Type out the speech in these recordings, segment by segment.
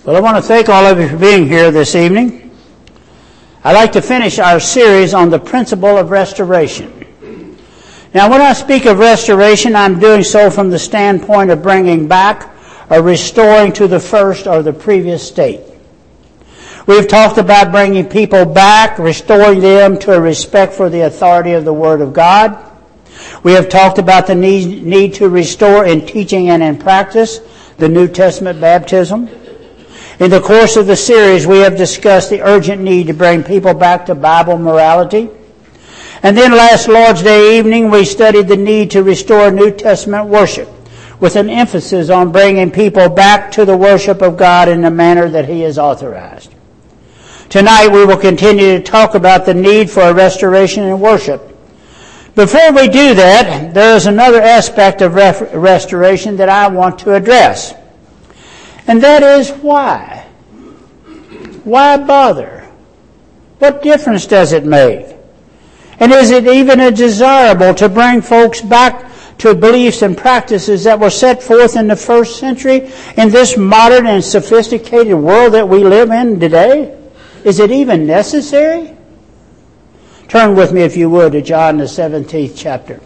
Well, I want to thank all of you for being here this evening. I'd like to finish our series on the principle of restoration. Now, when I speak of restoration, I'm doing so from the standpoint of bringing back or restoring to the first or the previous state. We've talked about bringing people back, restoring them to a respect for the authority of the Word of God. We have talked about the need to restore in teaching and in practice the New Testament baptism. In the course of the series, we have discussed the urgent need to bring people back to Bible morality. And then last Lord's Day evening, we studied the need to restore New Testament worship with an emphasis on bringing people back to the worship of God in the manner that He has authorized. Tonight, we will continue to talk about the need for a restoration in worship. Before we do that, there is another aspect of restoration that I want to address. And that is why. Why bother? What difference does it make? And is it even desirable to bring folks back to beliefs and practices that were set forth in the first century in this modern and sophisticated world that we live in today? Is it even necessary? Turn with me, if you would, to John the 17th chapter.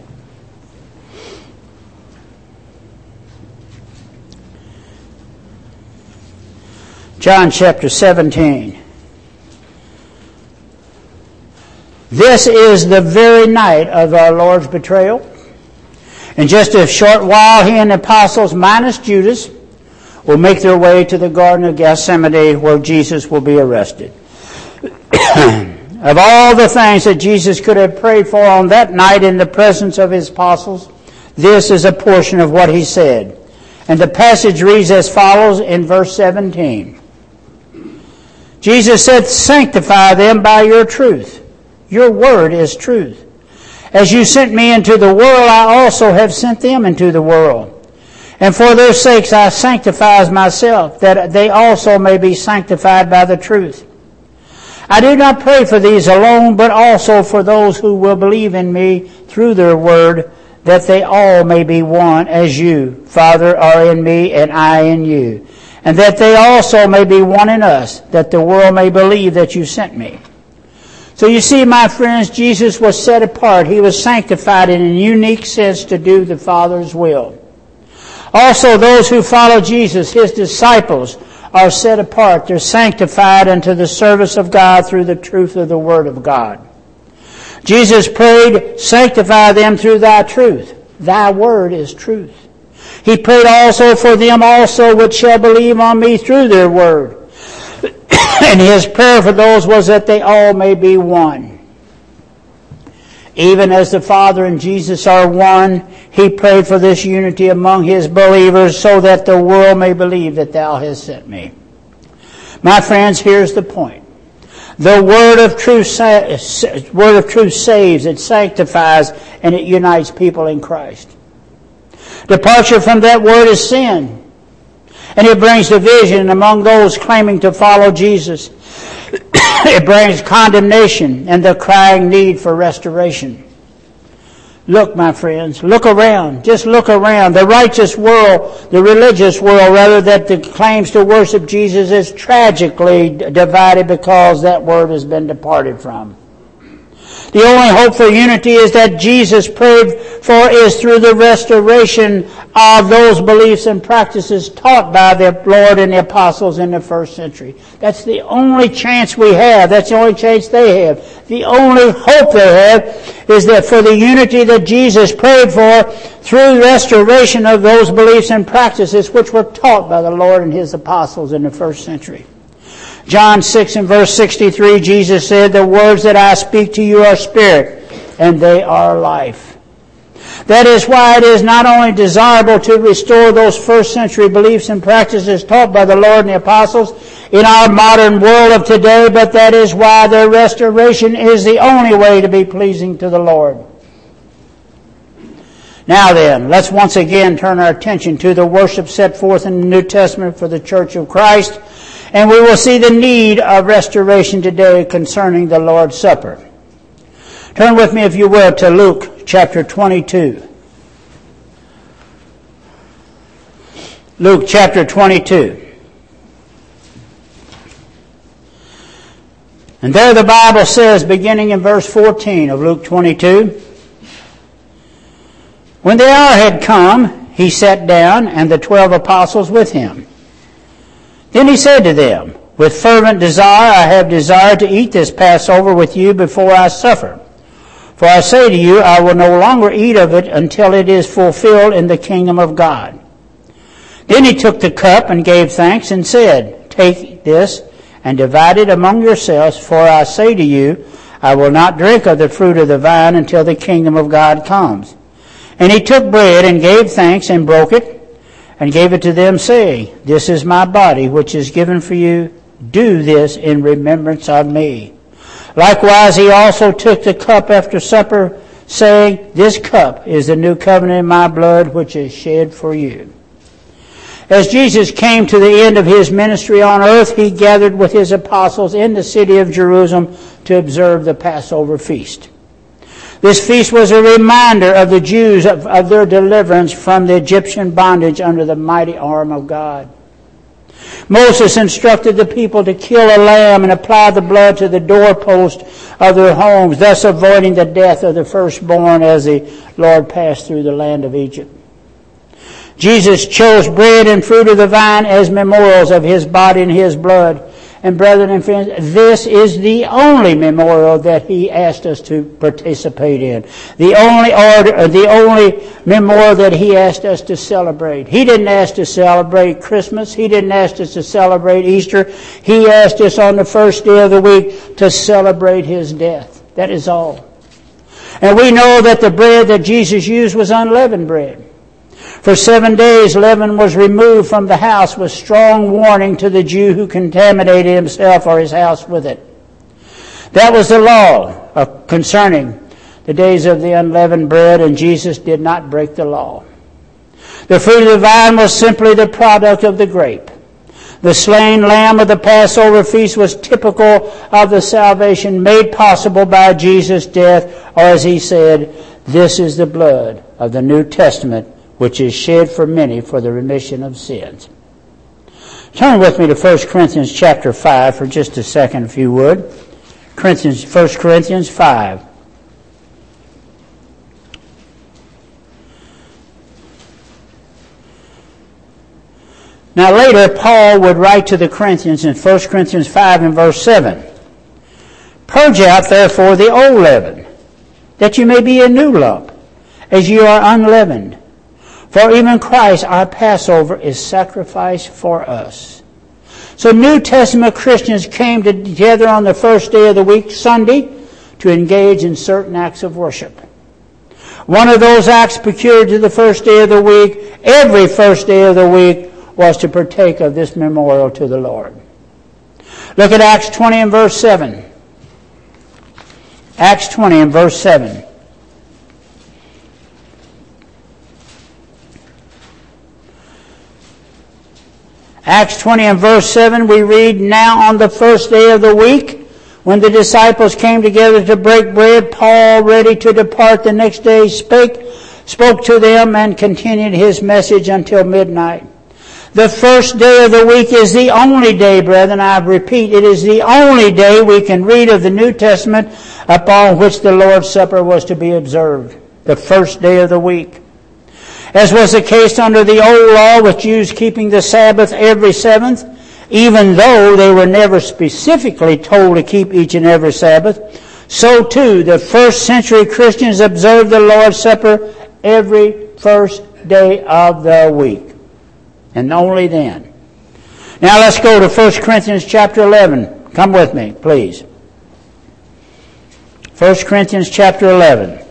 John chapter 17. This is the very night of our Lord's betrayal. In just a short while, He and the apostles, minus Judas, will make their way to the Garden of Gethsemane where Jesus will be arrested. Of all the things that Jesus could have prayed for on that night in the presence of His apostles, this is a portion of what He said. And the passage reads as follows in verse 17. Jesus said, "Sanctify them by your truth. Your word is truth. As you sent me into the world, I also have sent them into the world. And for their sakes I sanctify myself, that they also may be sanctified by the truth. I do not pray for these alone, but also for those who will believe in me through their word, that they all may be one, as you, Father, are in me and I in you. And that they also may be one in us, that the world may believe that you sent me." So you see, my friends, Jesus was set apart. He was sanctified in a unique sense to do the Father's will. Also, those who follow Jesus, His disciples, are set apart. They're sanctified unto the service of God through the truth of the Word of God. Jesus prayed, "Sanctify them through thy truth. Thy word is truth." He prayed also for them also which shall believe on me through their word. And His prayer for those was that they all may be one. Even as the Father and Jesus are one, He prayed for this unity among His believers so that the world may believe that Thou hast sent me. My friends, here's the point. The word of truth saves, it sanctifies, and it unites people in Christ. Departure from that word is sin. And it brings division among those claiming to follow Jesus. It brings condemnation and the crying need for restoration. Look, my friends, look around. Just look around. The righteous world, the religious world, rather, that claims to worship Jesus is tragically divided because that word has been departed from. The only hope for unity is that Jesus prayed for is through the restoration of those beliefs and practices taught by the Lord and the apostles in the first century. That's the only chance we have. That's the only chance they have. The only hope they have is that for the unity that Jesus prayed for through restoration of those beliefs and practices which were taught by the Lord and His apostles in the first century. John 6 and verse 63, Jesus said, "The words that I speak to you are spirit, and they are life." That is why it is not only desirable to restore those first century beliefs and practices taught by the Lord and the apostles in our modern world of today, but that is why their restoration is the only way to be pleasing to the Lord. Now then, let's once again turn our attention to the worship set forth in the New Testament for the Church of Christ. And we will see the need of restoration today concerning the Lord's Supper. Turn with me, if you will, to Luke chapter 22. Luke chapter 22. And there the Bible says, beginning in verse 14 of Luke 22, when the hour had come, he sat down, and the 12 apostles with him. Then he said to them, with fervent desire I have desired to eat this Passover with you before I suffer. For I say to you, I will no longer eat of it until it is fulfilled in the kingdom of God. Then he took the cup and gave thanks and said, take this and divide it among yourselves, for I say to you, I will not drink of the fruit of the vine until the kingdom of God comes. And he took bread and gave thanks and broke it and gave it to them, saying, this is my body, which is given for you. Do this in remembrance of me. Likewise, he also took the cup after supper, saying, this cup is the new covenant in my blood, which is shed for you. As Jesus came to the end of his ministry on earth, he gathered with his apostles in the city of Jerusalem to observe the Passover feast. This feast was a reminder of the Jews of their deliverance from the Egyptian bondage under the mighty arm of God. Moses instructed the people to kill a lamb and apply the blood to the doorpost of their homes, thus avoiding the death of the firstborn as the Lord passed through the land of Egypt. Jesus chose bread and fruit of the vine as memorials of his body and his blood. And brethren and friends, this is the only memorial that he asked us to participate in. The only memorial that he asked us to celebrate. He didn't ask to celebrate Christmas. He didn't ask us to celebrate Easter. He asked us on the first day of the week to celebrate his death. That is all. And we know that the bread that Jesus used was unleavened bread. For 7 days, leaven was removed from the house with strong warning to the Jew who contaminated himself or his house with it. That was the law concerning the days of the unleavened bread, and Jesus did not break the law. The fruit of the vine was simply the product of the grape. The slain lamb of the Passover feast was typical of the salvation made possible by Jesus' death, or as he said, this is the blood of the New Testament, which is shed for many for the remission of sins. Turn with me to 1 Corinthians chapter 5 for just a second, if you would. 1 Corinthians 5. Now later, Paul would write to the Corinthians in 1 Corinthians 5 and verse 7. Purge out, therefore, the old leaven, that you may be a new lump, as you are unleavened. For even Christ, our Passover, is sacrificed for us. So New Testament Christians came together on the first day of the week, Sunday, to engage in certain acts of worship. One of those acts procured to the first day of the week, every first day of the week, was to partake of this memorial to the Lord. Look at Acts 20 and verse 7. Acts 20 and verse 7. Acts 20 and verse 7, we read, now on the first day of the week, when the disciples came together to break bread, Paul, ready to depart the next day, spoke to them and continued his message until midnight. The first day of the week is the only day, brethren, I repeat, it is the only day we can read of the New Testament upon which the Lord's Supper was to be observed. The first day of the week. As was the case under the old law with Jews keeping the Sabbath every seventh, even though they were never specifically told to keep each and every Sabbath, so too the first century Christians observed the Lord's Supper every first day of the week. And only then. Now let's go to 1 Corinthians chapter 11. Come with me, please. 1 Corinthians chapter 11.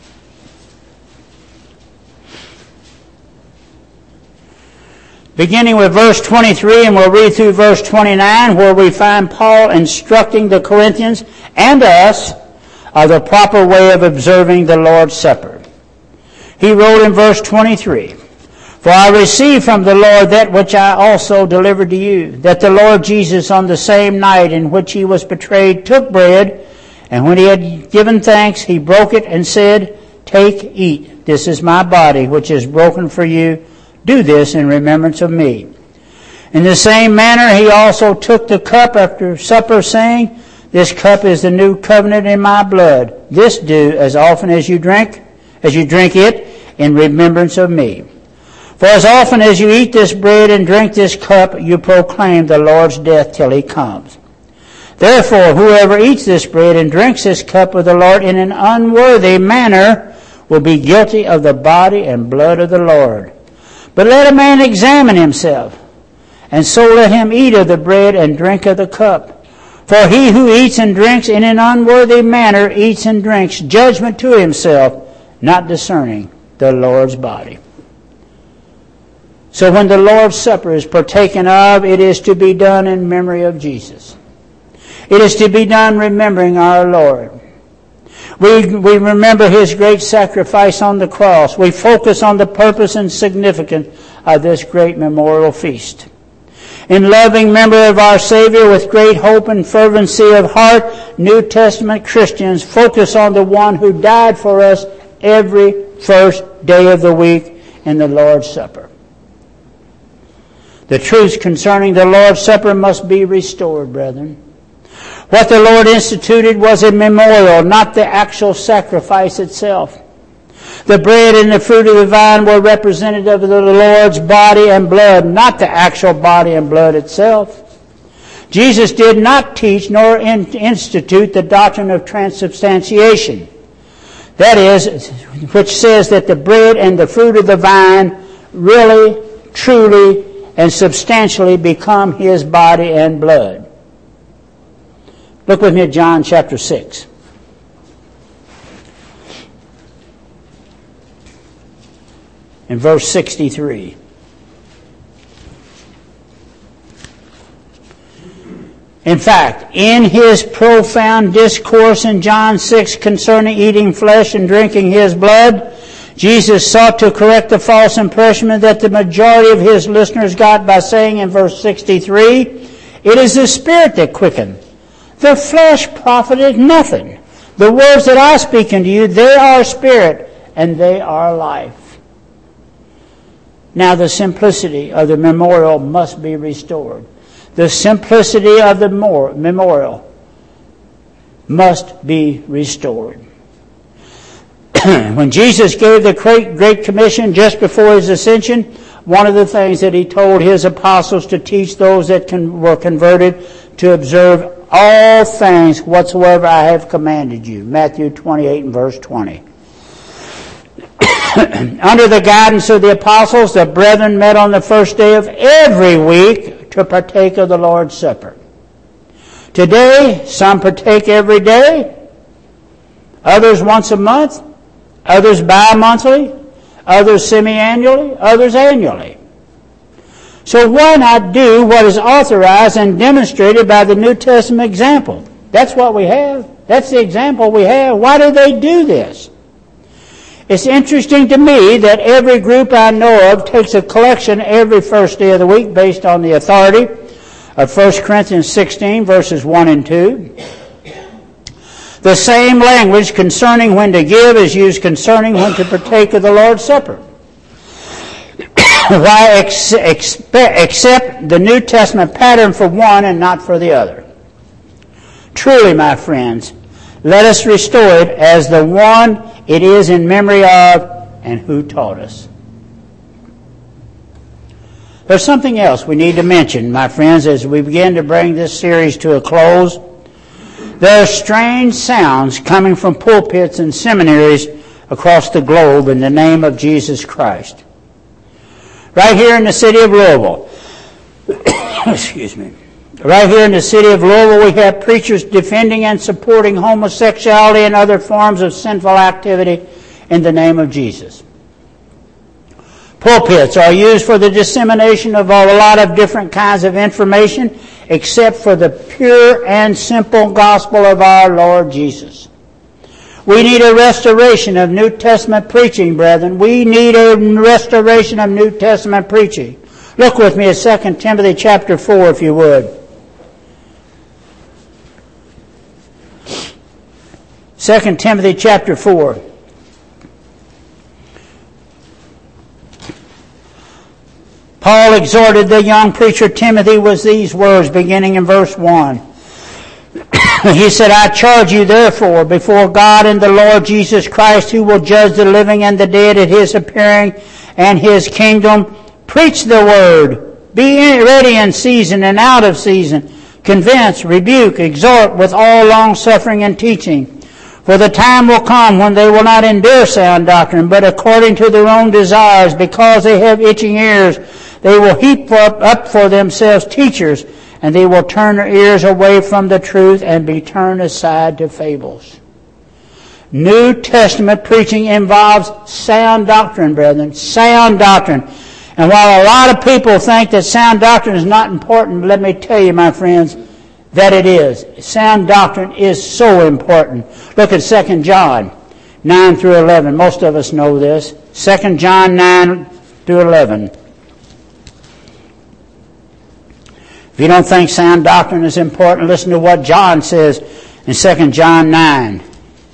Beginning with verse 23, and we'll read through verse 29, where we find Paul instructing the Corinthians and us of the proper way of observing the Lord's Supper. He wrote in verse 23, For I received from the Lord that which I also delivered to you, that the Lord Jesus on the same night in which he was betrayed took bread, and when he had given thanks, he broke it and said, Take, eat, this is my body, which is broken for you. Do this in remembrance of me. In the same manner he also took the cup after supper, saying, This cup is the new covenant in my blood. This do as often as you drink it in remembrance of me. For as often as you eat this bread and drink this cup, you proclaim the Lord's death till he comes. Therefore, whoever eats this bread and drinks this cup of the Lord in an unworthy manner will be guilty of the body and blood of the Lord. But let a man examine himself, and so let him eat of the bread and drink of the cup. For he who eats and drinks in an unworthy manner eats and drinks judgment to himself, not discerning the Lord's body. So when the Lord's Supper is partaken of, it is to be done in memory of Jesus. It is to be done remembering our Lord. We remember his great sacrifice on the cross. We focus on the purpose and significance of this great memorial feast. In loving memory of our Savior with great hope and fervency of heart, New Testament Christians focus on the one who died for us every first day of the week in the Lord's Supper. The truths concerning the Lord's Supper must be restored, brethren. What the Lord instituted was a memorial, not the actual sacrifice itself. The bread and the fruit of the vine were representative of the Lord's body and blood, not the actual body and blood itself. Jesus did not teach nor institute the doctrine of transubstantiation. That is, which says that the bread and the fruit of the vine really, truly, and substantially become his body and blood. Look with me at John chapter 6. In verse 63. In fact, in his profound discourse in John 6 concerning eating flesh and drinking his blood, Jesus sought to correct the false impression that the majority of his listeners got by saying in verse 63, "It is the Spirit that quickeneth. The flesh profiteth nothing. The words that I speak unto you, they are spirit, and they are life." Now the simplicity of the memorial must be restored. The simplicity of the memorial must be restored. When Jesus gave the Great Commission just before his ascension, one of the things that he told his apostles to teach those that were converted to observe all things whatsoever I have commanded you. Matthew 28 and verse 20. Under the guidance of the apostles, the brethren met on the first day of every week to partake of the Lord's Supper. Today, some partake every day, others once a month, others bi-monthly, others semi-annually, others annually. So why not do what is authorized and demonstrated by the New Testament example? That's what we have. That's the example we have. Why do they do this? It's interesting to me that every group I know of takes a collection every first day of the week based on the authority of 1 Corinthians 16, verses 1 and 2. The same language concerning when to give is used concerning when to partake of the Lord's Supper. Why accept the New Testament pattern for one and not for the other? Truly, my friends, let us restore it as the one it is in memory of and who taught us. There's something else we need to mention, my friends, as we begin to bring this series to a close. There are strange sounds coming from pulpits and seminaries across the globe in the name of Jesus Christ. Right here in the city of Louisville, excuse me. Right here in the city of Louisville, we have preachers defending and supporting homosexuality and other forms of sinful activity in the name of Jesus. Pulpits are used for the dissemination of a lot of different kinds of information, except for the pure and simple gospel of our Lord Jesus. We need a restoration of New Testament preaching, brethren. We need a restoration of New Testament preaching. Look with me at 2 Timothy chapter 4, if you would. 2 Timothy chapter 4. Paul exhorted the young preacher Timothy with these words beginning in verse 1. He said, I charge you therefore before God and the Lord Jesus Christ, who will judge the living and the dead at his appearing and his kingdom, preach the word. Be ready in season and out of season. Convince, rebuke, exhort with all longsuffering and teaching. For the time will come when they will not endure sound doctrine, but according to their own desires, because they have itching ears, they will heap up for themselves teachers, and they will turn their ears away from the truth and be turned aside to fables. New Testament preaching involves sound doctrine, brethren. Sound doctrine. And while a lot of people think that sound doctrine is not important, let me tell you, my friends, that it is. Sound doctrine is so important. Look at 2 John 9 through 11. Most of us know this. 2 John 9 through 11. If you don't think sound doctrine is important, listen to what John says in 2 John 9.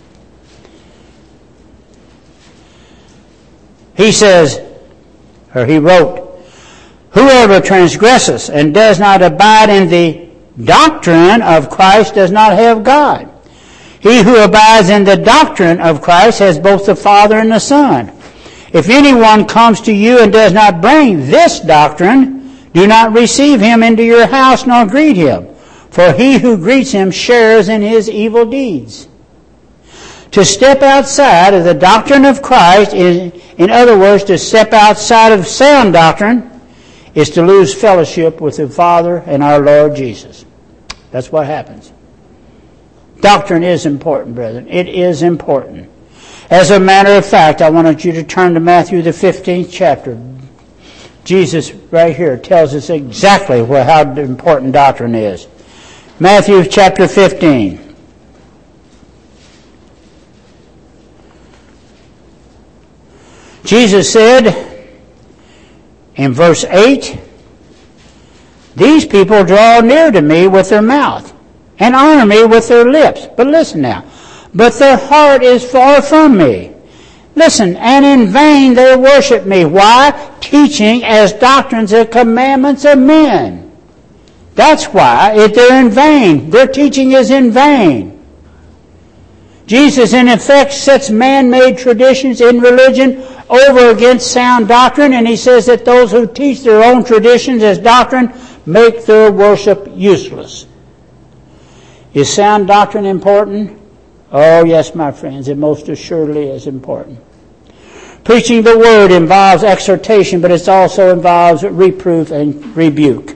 He says, or he wrote, whoever transgresses and does not abide in the doctrine of Christ does not have God. He who abides in the doctrine of Christ has both the Father and the Son. If anyone comes to you and does not bring this doctrine, do not receive him into your house nor greet him, for he who greets him shares in his evil deeds. To step outside of the doctrine of Christ, in other words, to step outside of sound doctrine, is to lose fellowship with the Father and our Lord Jesus. That's what happens. Doctrine is important, brethren. It is important. As a matter of fact, I wanted you to turn to Matthew the 15th chapter. Jesus right here tells us exactly how important doctrine is. Matthew chapter 15. Jesus said in verse 8, these people draw near to me with their mouth and honor me with their lips. But listen now. But their heart is far from me. Listen, and in vain they worship me. Why? Teaching as doctrines the commandments of men. That's why they're in vain. Their teaching is in vain. Jesus, in effect, sets man-made traditions in religion over against sound doctrine, and he says that those who teach their own traditions as doctrine make their worship useless. Is sound doctrine important? Oh, yes, my friends, it most assuredly is important. Preaching the Word involves exhortation, but it also involves reproof and rebuke.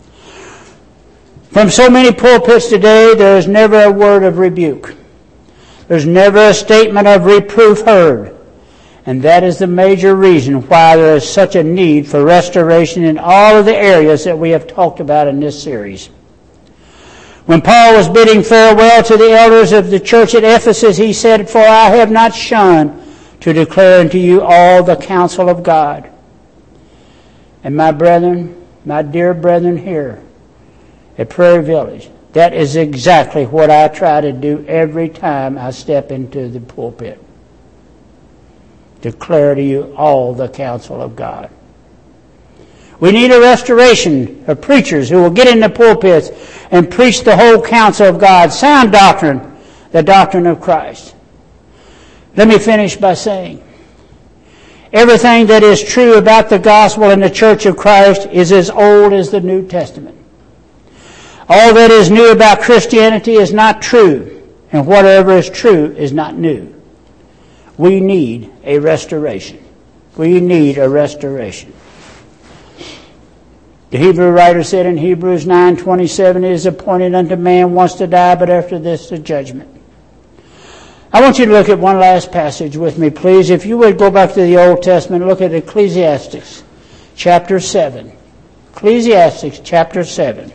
From so many pulpits today, there is never a word of rebuke. There's never a statement of reproof heard. And that is the major reason why there is such a need for restoration in all of the areas that we have talked about in this series. When Paul was bidding farewell to the elders of the church at Ephesus, he said, for I have not shunned to declare unto you all the counsel of God. And my brethren, my dear brethren here at Prairie Village, that is exactly what I try to do every time I step into the pulpit. Declare to you all the counsel of God. We need a restoration of preachers who will get in the pulpits and preach the whole counsel of God, sound doctrine, the doctrine of Christ. Let me finish by saying, everything that is true about the gospel in the Church of Christ is as old as the New Testament. All that is new about Christianity is not true, and whatever is true is not new. We need a restoration. We need a restoration. The Hebrew writer said in Hebrews 9:27, it is appointed unto man once to die, but after this the judgment. I want you to look at one last passage with me, please. If you would go back to the Old Testament, look at Ecclesiastes chapter 7. Ecclesiastes chapter 7.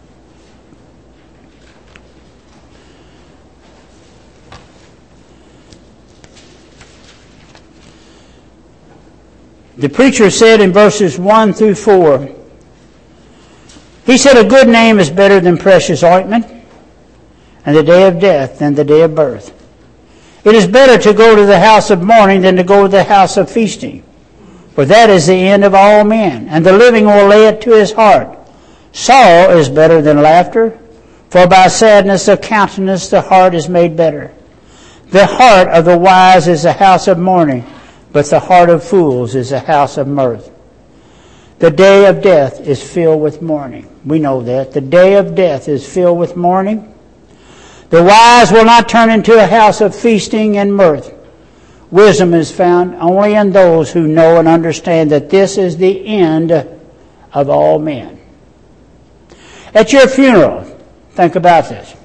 The preacher said in verses 1 through 4, he said, a good name is better than precious ointment, and the day of death than the day of birth. It is better to go to the house of mourning than to go to the house of feasting, for that is the end of all men, and the living will lay it to his heart. Sorrow is better than laughter, For by sadness of countenance the heart is made better. The heart of the wise is a house of mourning, but the heart of fools is a house of mirth. The day of death is filled with mourning. We know that. The day of death is filled with mourning. The wise will not turn into a house of feasting and mirth. Wisdom is found only in those who know and understand that this is the end of all men. At your funeral, think about this.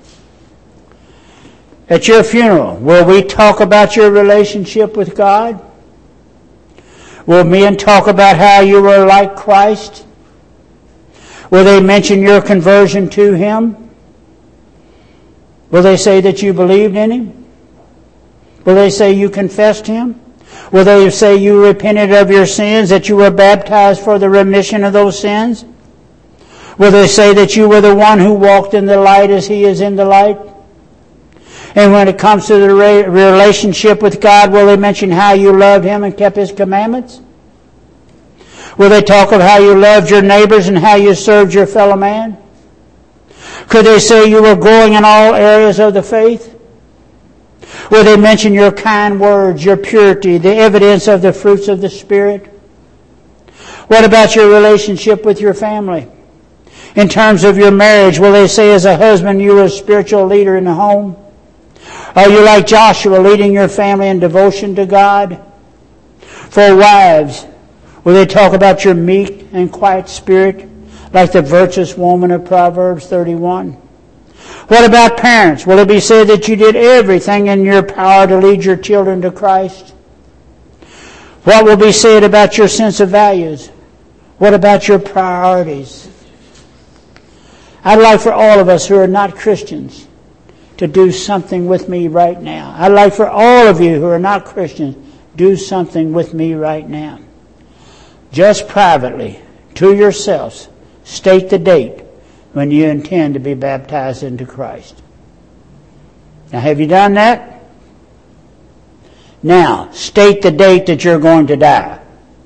At your funeral, will we talk about your relationship with God? Will men talk about how you were like Christ? Will they mention your conversion to Him? Will they say that you believed in Him? Will they say you confessed Him? Will they say you repented of your sins, that you were baptized for the remission of those sins? Will they say that you were the one who walked in the light as He is in the light? And when it comes to the relationship with God, will they mention how you loved Him and kept His commandments? Will they talk of how you loved your neighbors and how you served your fellow man? Could they say you were growing in all areas of the faith? Will they mention your kind words, your purity, the evidence of the fruits of the Spirit? What about your relationship with your family? In terms of your marriage, will they say as a husband you were a spiritual leader in the home? Are you like Joshua, leading your family in devotion to God? For wives, will they talk about your meek and quiet spirit, like the virtuous woman of Proverbs 31? What about parents? Will it be said that you did everything in your power to lead your children to Christ? What will be said about your sense of values? What about your priorities? I'd like for all of us who are not Christians to do something with me right now. I'd like for all of you who are not Christians, do something with me right now. Just privately, to yourselves, state the date when you intend to be baptized into Christ. Now, have you done that? Now, state the date that you're going to die.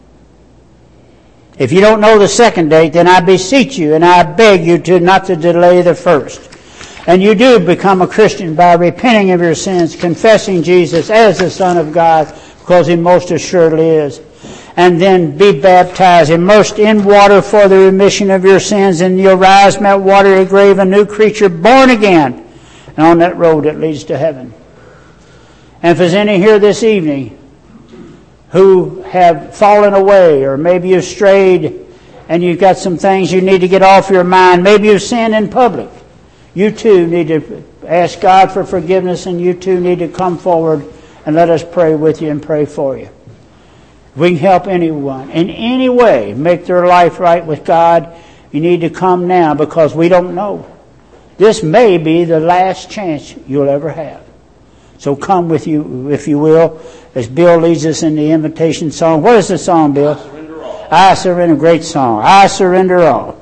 If you don't know the second date, then I beseech you and I beg you to not to delay the first. And you do become a Christian by repenting of your sins, confessing Jesus as the Son of God, because He most assuredly is. And then be baptized, immersed in water for the remission of your sins, and you'll rise from that watery grave a new creature, born again, and on that road that leads to heaven. And if there's any here this evening who have fallen away, or maybe you've strayed and you've got some things you need to get off your mind, maybe you've sinned in public, you too need to ask God for forgiveness, and you too need to come forward and let us pray with you and pray for you. If we can help anyone in any way make their life right with God, you need to come now, because we don't know. This may be the last chance you'll ever have. So come with you, if you will, as Bill leads us in the invitation song. What is the song, Bill? I Surrender All. I Surrender, great song. I surrender all.